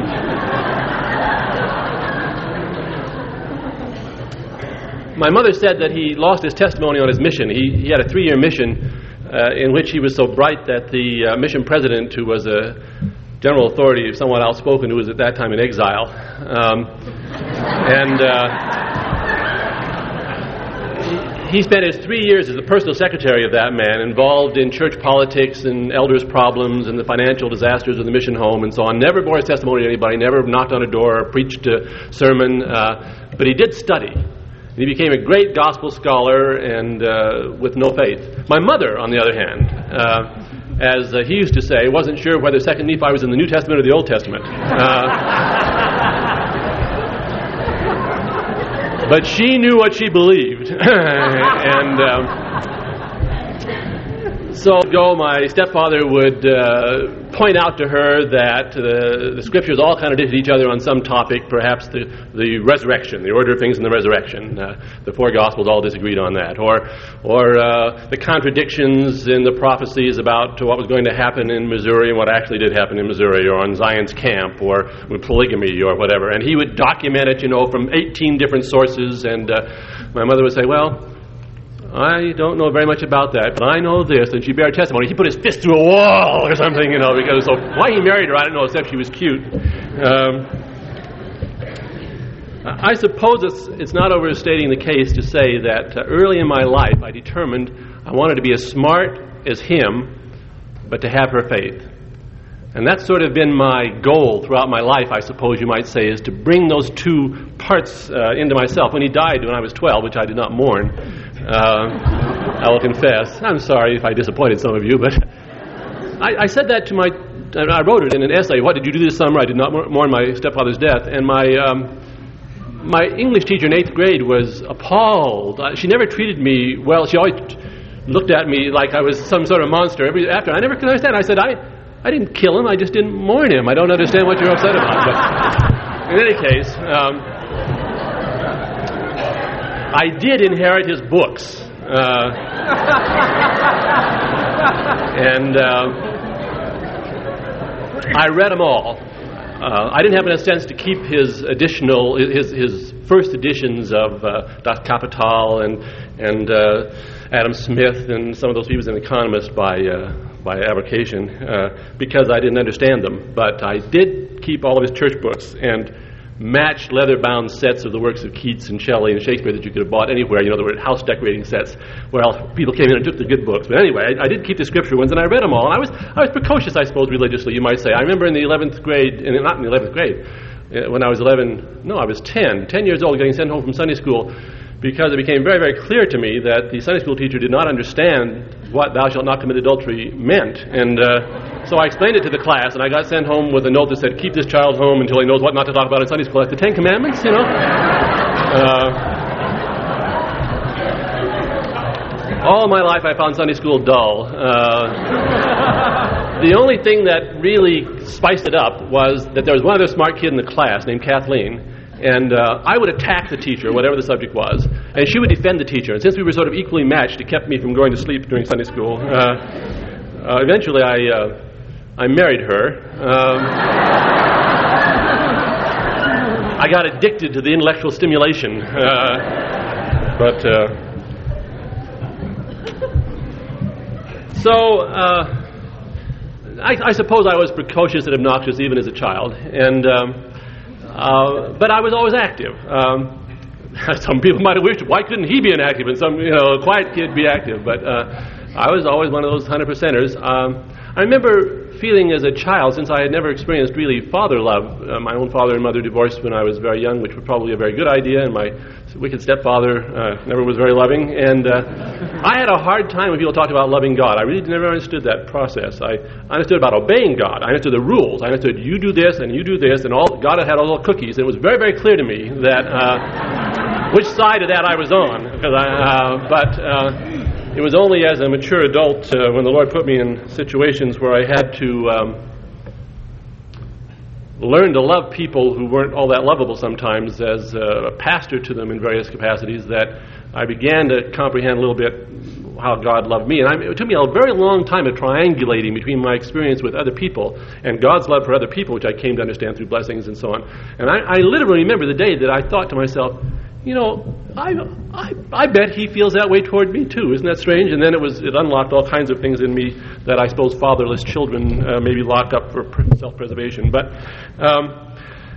my mother said that he lost his testimony on his mission. He, he had a three-year mission Uh, in which he was so bright that the uh, mission president, who was a general authority, somewhat outspoken, who was at that time in exile, um, and uh, he, he spent his three years as the personal secretary of that man, involved in church politics and elders' problems and the financial disasters of the mission home and so on. Never bore his testimony to anybody, never knocked on a door or preached a sermon, uh, but he did study. He became a great gospel scholar and uh, with no faith. My mother, on the other hand, uh, as uh, he used to say, wasn't sure whether Second Nephi was in the New Testament or the Old Testament. Uh, but she knew what she believed. and um, so go, my stepfather would uh, point out to her that uh, the scriptures all contradicted each other on some topic, perhaps the, the resurrection, the order of things in the resurrection. Uh, the four Gospels all disagreed on that. Or or uh, the contradictions in the prophecies about what was going to happen in Missouri and what actually did happen in Missouri, or on Zion's camp, or with polygamy, or whatever. And he would document it, you know, from eighteen different sources, and uh, my mother would say, well, I don't know very much about that, but I know this, and she bare testimony. He put his fist through a wall or something, you know, because so why he married her, I don't know, except she was cute. Um, I suppose it's, it's not overstating the case to say that uh, early in my life I determined I wanted to be as smart as him, but to have her faith. And that's sort of been my goal throughout my life, I suppose you might say, is to bring those two parts uh, into myself. When he died when I was twelve, which I did not mourn, uh, I will confess. I'm sorry if I disappointed some of you, but I, I said that to my, I wrote it in an essay, what did you do this summer? I did not mourn my stepfather's death. And my um, my English teacher in eighth grade was appalled. She never treated me well. She always looked at me like I was some sort of monster. Every after I never could understand. I said, I... I didn't kill him, I just didn't mourn him. I don't understand what you're upset about. But in any case, um, I did inherit his books. Uh, and uh, I read them all. Uh, I didn't have a sense to keep his additional, his his first editions of uh, Das Kapital and, and uh, Adam Smith and some of those people, an economist by... Uh, by avocation, uh, because I didn't understand them. But I did keep all of his church books and matched leather-bound sets of the works of Keats and Shelley and Shakespeare that you could have bought anywhere. You know, there were house decorating sets where people came in and took the good books. But anyway, I, I did keep the scripture ones, and I read them all. And I was I was precocious, I suppose, religiously, you might say. I remember in the eleventh grade, and not in the eleventh grade, when I was eleven, no, I was ten, ten years old, getting sent home from Sunday school, because it became very, very clear to me that the Sunday school teacher did not understand what thou shalt not commit adultery meant. And uh, so I explained it to the class, and I got sent home with a note that said, keep this child home until he knows what not to talk about in Sunday school. Like the Ten Commandments, you know? Uh, all my life I found Sunday school dull. Uh, the only thing that really spiced it up was that there was one other smart kid in the class named Kathleen, and uh, I would attack the teacher, whatever the subject was, and she would defend the teacher. And since we were sort of equally matched, it kept me from going to sleep during Sunday school. Uh, uh, eventually, I uh, I married her. Um, I got addicted to the intellectual stimulation, uh, but uh, so uh, I, I suppose I was precocious and obnoxious even as a child, and. Um, Uh, but I was always active. Um, some people might have wished, why couldn't he be inactive and some, you know, quiet kid be active? But uh, I was always one of those hundred percenters. Um, I remember feeling as a child, since I had never experienced really father love. Uh, my own father and mother divorced when I was very young, which was probably a very good idea, and my wicked stepfather uh, never was very loving. And uh, I had a hard time when people talked about loving God. I really never understood that process. I understood about obeying God. I understood the rules. I understood you do this and you do this, and all God had all those cookies. And it was very, very clear to me that uh, which side of that I was on. Because I, uh, but uh, it was only as a mature adult uh, when the Lord put me in situations where I had to um, learn to love people who weren't all that lovable sometimes as a pastor to them in various capacities, that I began to comprehend a little bit how God loved me. And I, it took me a very long time of triangulating between my experience with other people and God's love for other people, which I came to understand through blessings and so on. And I, I literally remember the day that I thought to myself, you know, I, I I bet he feels that way toward me too. Isn't that strange? And then it was it unlocked all kinds of things in me that I suppose fatherless children uh, maybe lock up for self-preservation. But um,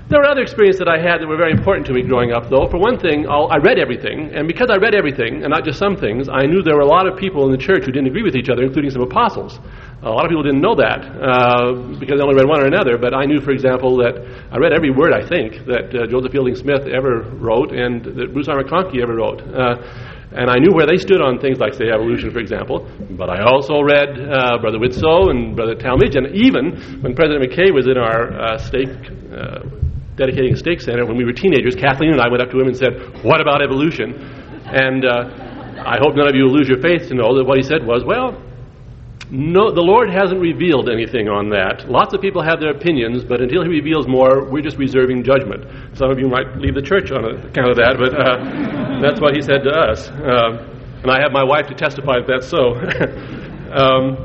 There were other experiences that I had that were very important to me growing up, though. For one thing, I'll, I read everything, and because I read everything, and not just some things, I knew there were a lot of people in the church who didn't agree with each other, including some apostles. A lot of people didn't know that uh, because they only read one or another, but I knew, for example, that I read every word, I think, that uh, Joseph Fielding Smith ever wrote and that Bruce R. McConkie ever wrote. Uh, and I knew where they stood on things like, say, evolution, for example. But I also read uh, Brother Widtsoe and Brother Talmage, and even when President McKay was in our uh, stake uh, dedicating a stake center, when we were teenagers, Kathleen and I went up to him and said, "What about evolution?" And uh, I hope none of you will lose your faith to know that what he said was, well, no, the Lord hasn't revealed anything on that. Lots of people have their opinions, but until he reveals more, we're just reserving judgment. Some of you might leave the church on account of that, but uh, that's what he said to us. Uh, and I have my wife to testify that that's so. um,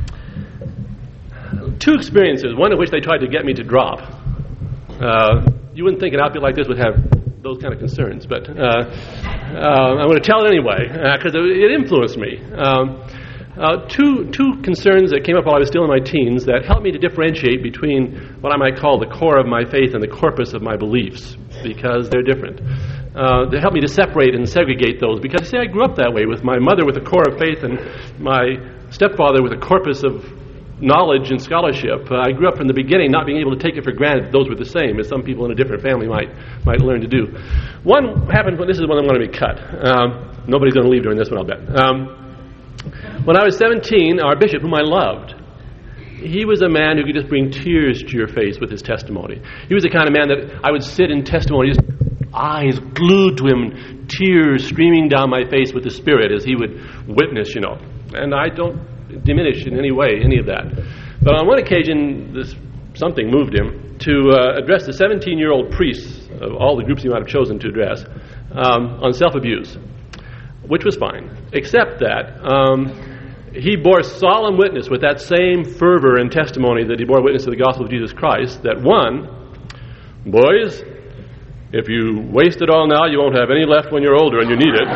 two experiences, one of which they tried to get me to drop. Uh, you wouldn't think an outfit like this would have those kind of concerns, but uh, uh, I'm going to tell it anyway, because uh, it, it influenced me. Um, Uh, two two concerns that came up while I was still in my teens that helped me to differentiate between what I might call the core of my faith and the corpus of my beliefs, because they're different. Uh, they helped me to separate and segregate those, because you see, I grew up that way, with my mother with a core of faith and my stepfather with a corpus of knowledge and scholarship. Uh, I grew up from the beginning not being able to take it for granted that those were the same, as some people in a different family might might learn to do. One happened, this is the one I'm going to be cut. Um, nobody's going to leave during this one, I'll bet. Um, When I was seventeen, our bishop, whom I loved, he was a man who could just bring tears to your face with his testimony. He was the kind of man that I would sit in testimony, just eyes glued to him, tears streaming down my face with the Spirit as he would witness, you know. And I don't diminish in any way any of that. But on one occasion, this something moved him to uh, address the seventeen-year-old priests of all the groups he might have chosen to address um, on self-abuse, which was fine, except that um, he bore solemn witness with that same fervor and testimony that he bore witness to the gospel of Jesus Christ, that one, boys, if you waste it all now, you won't have any left when you're older and you need it.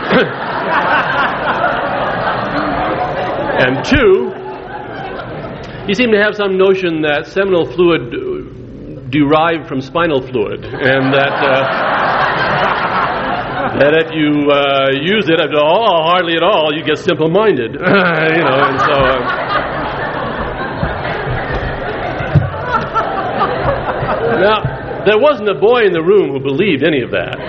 And two, he seemed to have some notion that seminal fluid derived from spinal fluid, and that... Uh, that if you uh, use it at all, hardly at all, you get simple-minded. you know, and so... Uh, now, there wasn't a boy in the room who believed any of that.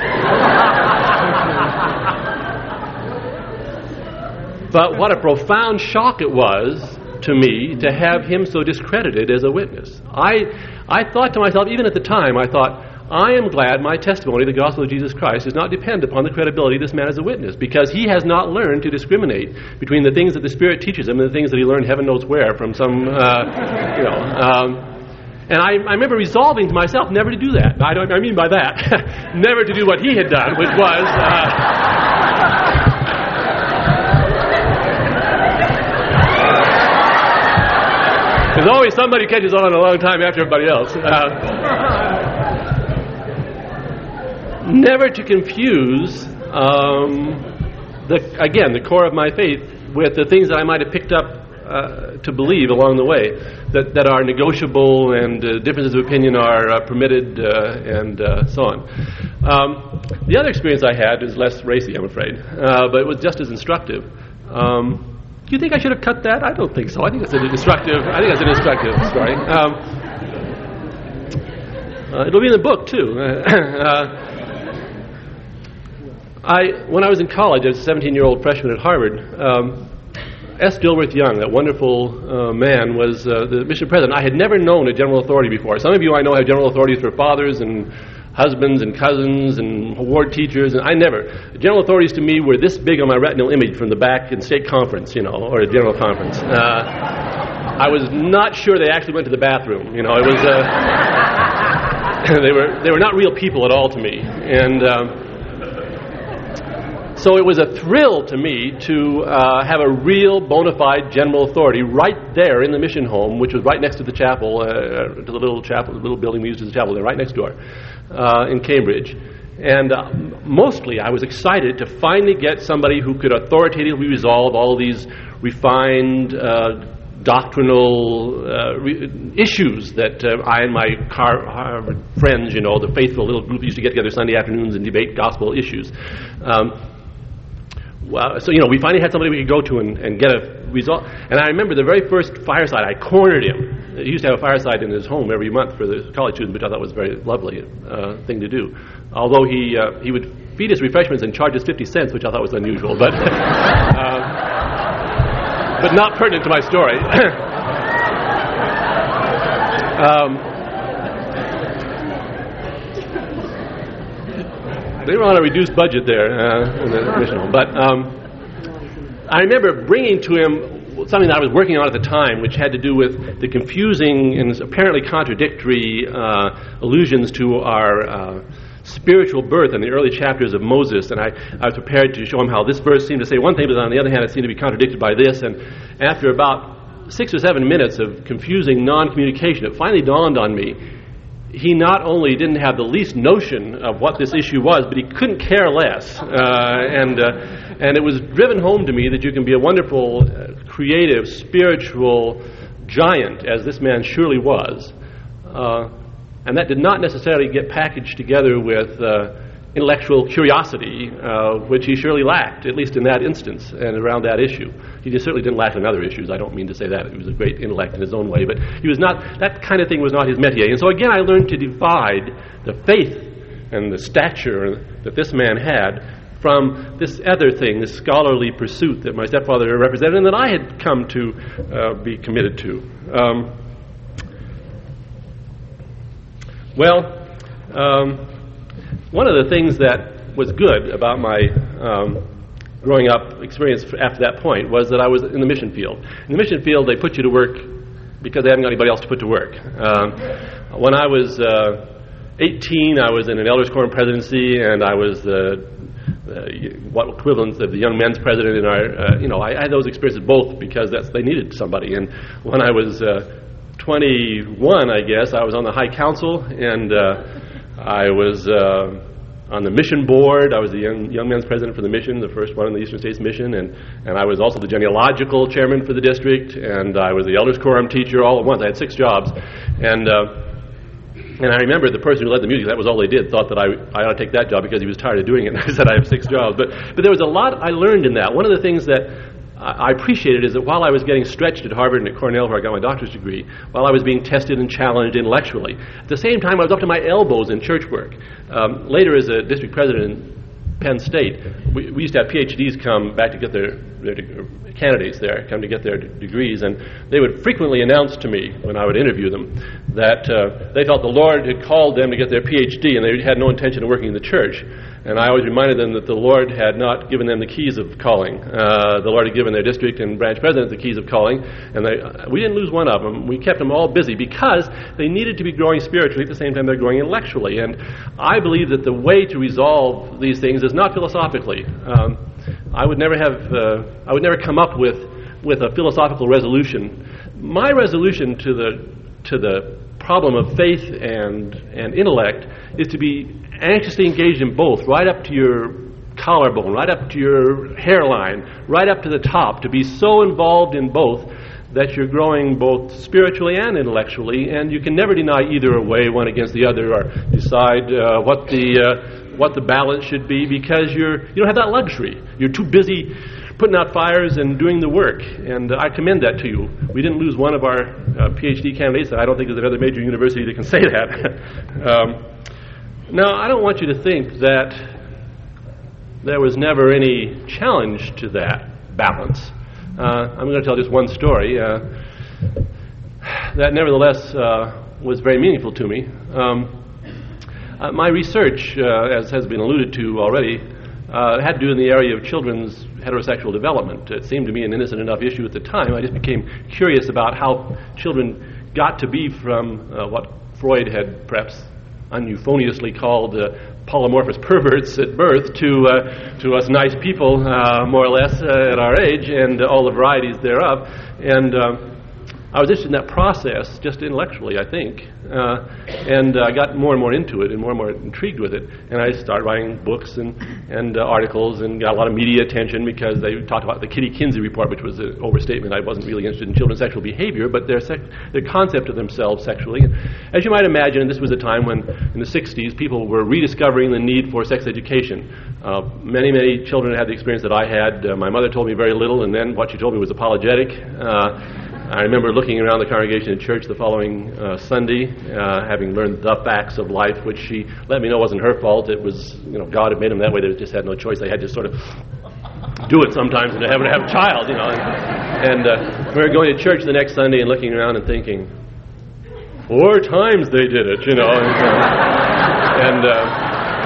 But what a profound shock it was to me to have him so discredited as a witness. I, I thought to myself, even at the time, I thought, I am glad my testimony, the gospel of Jesus Christ, does not depend upon the credibility of this man as a witness, because he has not learned to discriminate between the things that the Spirit teaches him and the things that he learned heaven knows where from some, uh, you know. Um, and I, I remember resolving to myself never to do that. I don't. I mean by that, never to do what he had done, which was. Uh, There's always somebody who catches on a long time after everybody else. Uh, Never to confuse, um, the, again, the core of my faith with the things that I might have picked up uh, to believe along the way, that, that are negotiable and uh, differences of opinion are uh, permitted uh, and uh, so on. Um, the other experience I had is less racy, I'm afraid, uh, but it was just as instructive. Um, do you think I should have cut that? I don't think so. I think it's an instructive. I think it's an instructive story. Um, uh, it'll be in the book too. uh, I, when I was in college, as a seventeen-year-old freshman at Harvard, um, S. Dilworth Young, that wonderful uh, man, was uh, the mission president. I had never known a general authority before. Some of you I know have general authorities for fathers and husbands and cousins and ward teachers, and I never. General authorities to me were this big on my retinal image from the back in state conference, you know, or a general conference. Uh, I was not sure they actually went to the bathroom. You know, it was. Uh, they were they were not real people at all to me, and. Um, So it was a thrill to me to uh, have a real bona fide general authority right there in the mission home, which was right next to the chapel, uh, to the little chapel, the little building we used as a chapel there, right next door uh, in Cambridge. And uh, mostly I was excited to finally get somebody who could authoritatively resolve all of these refined, uh, doctrinal uh, re- issues that uh, I and my car- Harvard friends, you know, the faithful little group used to get together Sunday afternoons and debate gospel issues. Um, well, so, you know, we finally had somebody we could go to and, and get a result. And I remember the very first fireside, I cornered him. He used to have a fireside in his home every month for the college students, which I thought was a very lovely uh, thing to do. Although he uh, he would feed us refreshments and charge us fifty cents, which I thought was unusual, but uh, but not pertinent to my story. um, they were on a reduced budget there uh, in the missional, but um, I remember bringing to him something that I was working on at the time, which had to do with the confusing and apparently contradictory uh, allusions to our uh, spiritual birth in the early chapters of Moses. And I, I was prepared to show him how this verse seemed to say one thing, but on the other hand it seemed to be contradicted by this. And after about six or seven minutes of confusing non-communication, it finally dawned on me he not only didn't have the least notion of what this issue was, but he couldn't care less. Uh, and uh, and it was driven home to me that you can be a wonderful, uh, creative, spiritual giant, as this man surely was. Uh, and that did not necessarily get packaged together with uh, intellectual curiosity, uh, which he surely lacked, at least in that instance and around that issue. He just certainly didn't lack in other issues. I don't mean to say that. He was a great intellect in his own way, but he was not, that kind of thing was not his métier. And so again, I learned to divide the faith and the stature that this man had from this other thing, this scholarly pursuit that my stepfather represented and that I had come to uh, be committed to. Um, well, um, one of the things that was good about my um, growing up experience after that point was that I was in the mission field. In the mission field, they put you to work because they haven't got anybody else to put to work. Um, when I was uh, eighteen, I was in an elders quorum presidency, and I was the uh, what equivalent of the young men's president in our. Uh, you know, I, I had those experiences both because that's they needed somebody. And when I was uh, twenty-one, I guess I was on the High Council, and uh, I was. Uh, On the mission board, I was the young, young men's president for the mission, the first one in the Eastern States Mission, and, and I was also the genealogical chairman for the district, and I was the elders quorum teacher all at once. I had six jobs, and uh, and I remember the person who led the music, that was all they did, thought that I, I ought to take that job because he was tired of doing it, and I said I have six jobs. But, but there was a lot I learned in that. One of the things that I appreciated is that while I was getting stretched at Harvard and at Cornell, where I got my doctorate degree, while I was being tested and challenged intellectually, at the same time I was up to my elbows in church work. Um, later, as a district president in Penn State, we, we used to have P H Ds come back to get their, their de- candidates there, come to get their de- degrees, and they would frequently announce to me when I would interview them that uh, they felt the Lord had called them to get their P H D, and they had no intention of working in the church. And I always reminded them that the Lord had not given them the keys of calling. Uh, the Lord had given their district and branch presidents the keys of calling, and they, uh, we didn't lose one of them. We kept them all busy because they needed to be growing spiritually at the same time they're growing intellectually. And I believe that the way to resolve these things is not philosophically. Um, I would never have, uh, I would never come up with with a philosophical resolution. My resolution to the to the problem of faith and and intellect is to be anxiously engaged in both, right up to your collarbone, right up to your hairline, right up to the top, to be so involved in both that you're growing both spiritually and intellectually, and you can never deny either away, one against the other, or decide uh, what the uh, what the balance should be, because you're you don't have that luxury. You're too busy putting out fires and doing the work, and uh, I commend that to you. We didn't lose one of our uh, P H D candidates. I don't think there's another major university that can say that. um, Now, I don't want you to think that there was never any challenge to that balance. Uh, I'm going to tell just one story uh, that nevertheless uh, was very meaningful to me. Um, uh, my research, uh, as has been alluded to already, uh, had to do in the area of children's heterosexual development. It seemed to me an innocent enough issue at the time. I just became curious about how children got to be from uh, what Freud had perhaps uneuphoniously called uh, polymorphous perverts at birth to uh, to us nice people, uh, more or less, uh, at our age, and uh, all the varieties thereof. And uh, I was interested in that process just intellectually, I think, uh, and uh, I got more and more into it and more and more intrigued with it. And I started writing books and, and uh, articles and got a lot of media attention because they talked about the Kitty Kinsey report, which was an overstatement. I wasn't really interested in children's sexual behavior, but their, sec- their concept of themselves sexually. And as you might imagine, this was a time when, in the sixties, people were rediscovering the need for sex education. Uh, many, many children had the experience that I had. Uh, my mother told me very little, and then what she told me was apologetic. Uh, I remember looking around the congregation in church the following uh, Sunday, uh, having learned the facts of life, which she let me know wasn't her fault. It was, you know, God had made them that way. They just had no choice. They had to sort of do it sometimes and have to have a child, you know. And, and uh, we were going to church the next Sunday and looking around and thinking, four times they did it, you know. And, uh, and uh,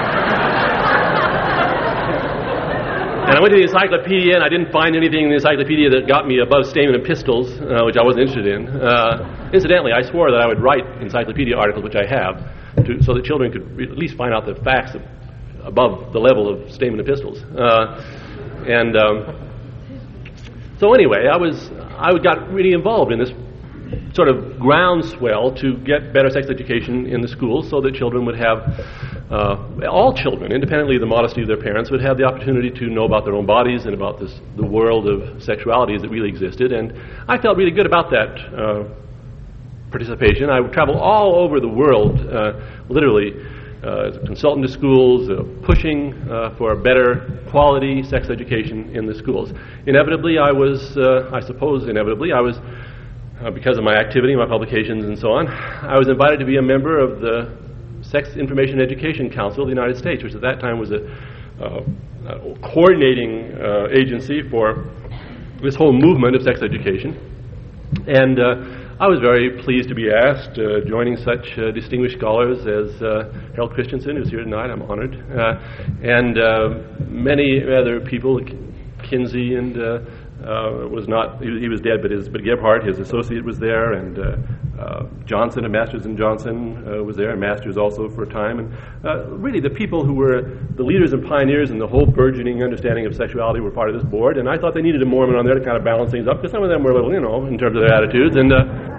And I went to the encyclopedia, and I didn't find anything in the encyclopedia that got me above stamen epistles, uh, which I wasn't interested in. Uh, incidentally, I swore that I would write encyclopedia articles, which I have, to, so that children could re- at least find out the facts of, above the level of stamen epistles. Uh, and um, so anyway, I was I got really involved in this sort of groundswell to get better sex education in the schools so that children would have, uh, all children, independently of the modesty of their parents, would have the opportunity to know about their own bodies and about this, the world of sexualities that really existed. And I felt really good about that uh, participation. I would travel all over the world, uh, literally, uh, as a consultant to schools, uh, pushing uh, for a better quality sex education in the schools. Inevitably, I was, uh, I suppose inevitably, I was Uh, because of my activity, my publications, and so on, I was invited to be a member of the Sex Information Education Council of the United States, which at that time was a, uh, a coordinating uh, agency for this whole movement of sex education. And uh, I was very pleased to be asked, uh, joining such uh, distinguished scholars as uh, Harold Christensen, who's here tonight. I'm honored, uh, and uh, many other people, Kinsey and uh, Uh, was not, he, he was dead, but his, but Gebhardt, his associate, was there, and uh, uh, Johnson and Masters and Johnson uh, was there, and Masters also for a time, and uh, really the people who were the leaders and pioneers in the whole burgeoning understanding of sexuality were part of this board, and I thought they needed a Mormon on there to kind of balance things up, because some of them were a little, you know, in terms of their attitudes, and uh,